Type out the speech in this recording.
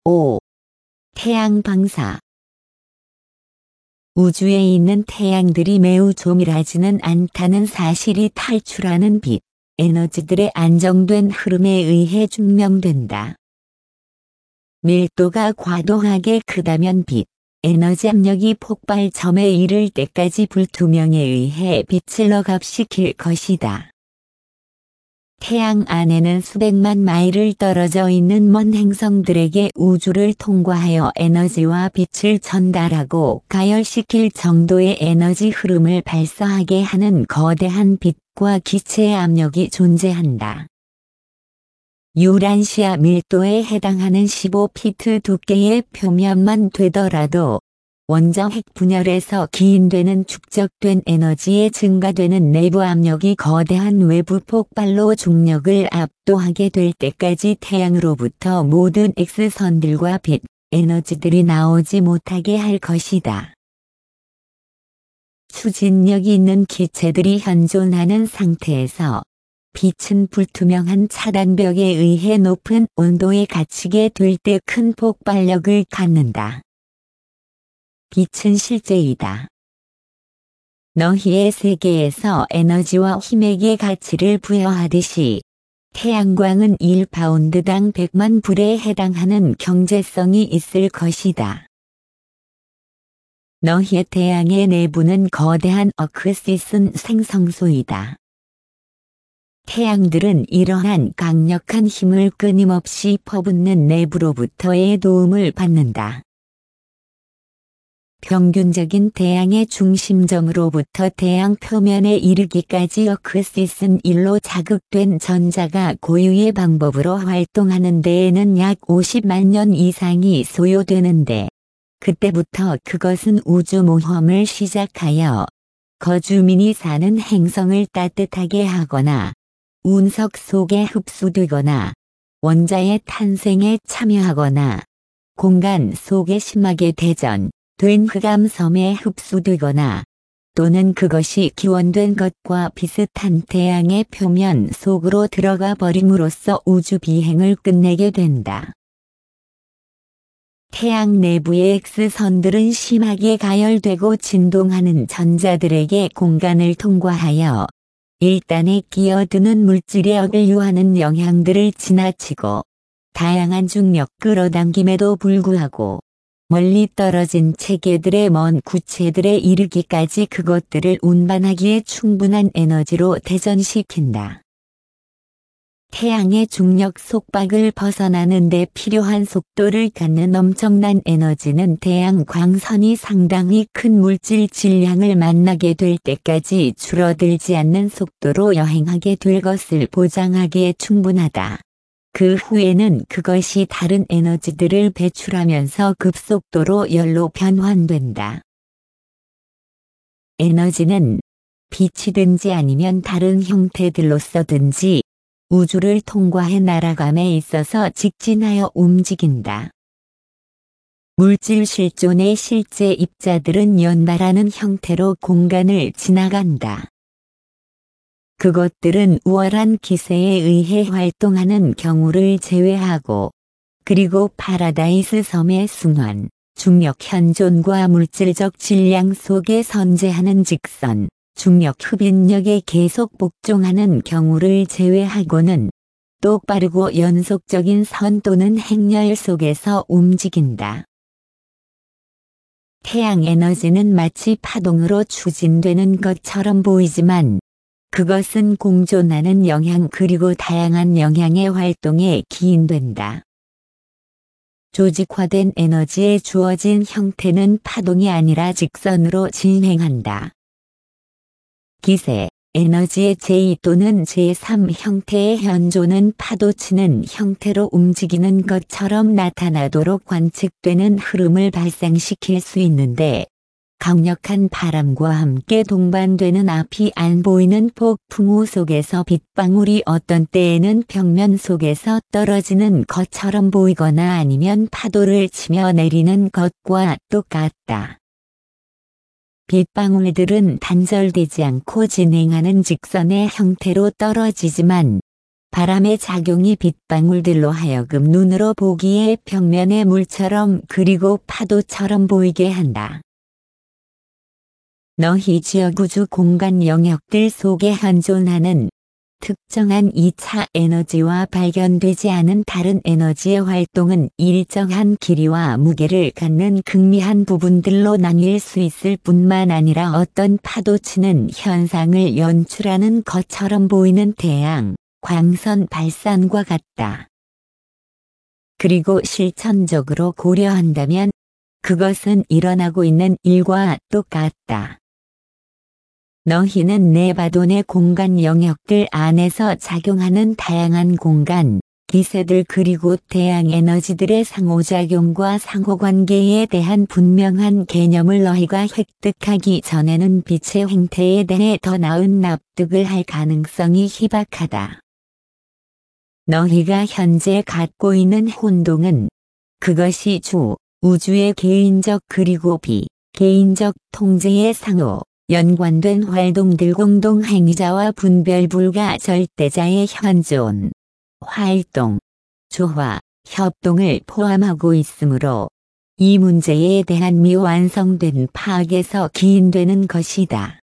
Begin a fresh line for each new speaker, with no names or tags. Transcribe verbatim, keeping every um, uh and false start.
오. 태양 방사. 우주에 있는 태양들이 매우 조밀하지는 않다는 사실이 탈출하는 빛, 에너지들의 안정된 흐름에 의해 증명된다. 밀도가 과도하게 크다면 빛, 에너지 압력이 폭발점에 이를 때까지 불투명에 의해 빛을 억압시킬 것이다. 태양 안에는 수백만 마일을 떨어져 있는 먼 행성들에게 우주를 통과하여 에너지와 빛을 전달하고 가열시킬 정도의 에너지 흐름을 발사하게 하는 거대한 빛과 기체의 압력이 존재한다. 유란시아 밀도에 해당하는 십오 피트 두께의 표면만 되더라도 원자 핵 분열에서 기인되는 축적된 에너지에 증가되는 내부 압력이 거대한 외부 폭발로 중력을 압도하게 될 때까지 태양으로부터 모든 X선들과 빛, 에너지들이 나오지 못하게 할 것이다. 추진력이 있는 기체들이 현존하는 상태에서 빛은 불투명한 차단벽에 의해 높은 온도에 갇히게 될 때 큰 폭발력을 갖는다. 빛은 실제이다. 너희의 세계에서 에너지와 힘에게 가치를 부여하듯이 태양광은 일 파운드당 백만 불에 해당하는 경제성이 있을 것이다. 너희의 태양의 내부는 거대한 어크시슨 생성소이다. 태양들은 이러한 강력한 힘을 끊임없이 퍼붓는 내부로부터의 도움을 받는다. 평균적인 태양의 중심점으로부터 태양 표면에 이르기까지 어크시슨 일로 자극된 전자가 고유의 방법으로 활동하는 데에는 약 오십만 년 이상이 소요되는데, 그때부터 그것은 우주 모험을 시작하여 거주민이 사는 행성을 따뜻하게 하거나 운석 속에 흡수되거나 원자의 탄생에 참여하거나 공간 속에 심하게 대전 된 흑암섬에 흡수되거나 또는 그것이 기원된 것과 비슷한 태양의 표면 속으로 들어가 버림으로써 우주 비행을 끝내게 된다. 태양 내부의 X선들은 심하게 가열되고 진동하는 전자들에게 공간을 통과하여 일단에 끼어드는 물질의 억류하는 영향들을 지나치고 다양한 중력 끌어당김에도 불구하고 멀리 떨어진 체계들의 먼 구체들에 이르기까지 그것들을 운반하기에 충분한 에너지로 대전시킨다. 태양의 중력 속박을 벗어나는 데 필요한 속도를 갖는 엄청난 에너지는 태양 광선이 상당히 큰 물질 질량을 만나게 될 때까지 줄어들지 않는 속도로 여행하게 될 것을 보장하기에 충분하다. 그 후에는 그것이 다른 에너지들을 배출하면서 급속도로 열로 변환된다. 에너지는 빛이든지 아니면 다른 형태들로서든지 우주를 통과해 날아감에 있어서 직진하여 움직인다. 물질 실존의 실제 입자들은 연발하는 형태로 공간을 지나간다. 그것들은 우월한 기세에 의해 활동하는 경우를 제외하고, 그리고 파라다이스 섬의 순환, 중력 현존과 물질적 질량 속에 선재하는 직선, 중력 흡인력에 계속 복종하는 경우를 제외하고는 똑바르고 연속적인 선 또는 행렬 속에서 움직인다. 태양 에너지는 마치 파동으로 추진되는 것처럼 보이지만 그것은 공존하는 영향 그리고 다양한 영향의 활동에 기인된다. 조직화된 에너지에 주어진 형태는 파동이 아니라 직선으로 진행한다. 기세, 에너지의 제이 또는 제삼 형태의 현존은 파도치는 형태로 움직이는 것처럼 나타나도록 관측되는 흐름을 발생시킬 수 있는데, 강력한 바람과 함께 동반되는 앞이 안 보이는 폭풍우 속에서 빗방울이 어떤 때에는 벽면 속에서 떨어지는 것처럼 보이거나 아니면 파도를 치며 내리는 것과 똑같다. 빗방울들은 단절되지 않고 진행하는 직선의 형태로 떨어지지만 바람의 작용이 빗방울들로 하여금 눈으로 보기에 벽면의 물처럼 그리고 파도처럼 보이게 한다. 너희 지역 우주 공간 영역들 속에 현존하는 특정한 이 차 에너지와 발견되지 않은 다른 에너지의 활동은 일정한 길이와 무게를 갖는 극미한 부분들로 나뉠 수 있을 뿐만 아니라 어떤 파도치는 현상을 연출하는 것처럼 보이는 태양, 광선 발산과 같다. 그리고 실천적으로 고려한다면 그것은 일어나고 있는 일과 똑같다. 너희는 네바돈의 공간 영역들 안에서 작용하는 다양한 공간, 기세들 그리고 태양 에너지들의 상호작용과 상호관계에 대한 분명한 개념을 너희가 획득하기 전에는 빛의 행태에 대해 더 나은 납득을 할 가능성이 희박하다. 너희가 현재 갖고 있는 혼동은 그것이 주, 우주의 개인적 그리고 비개인적 통제의 상호, 연관된 활동들 공동행위자와 분별불가 절대자의 현존, 활동, 조화, 협동을 포함하고 있으므로 이 문제에 대한 미완성된 파악에서 기인되는 것이다.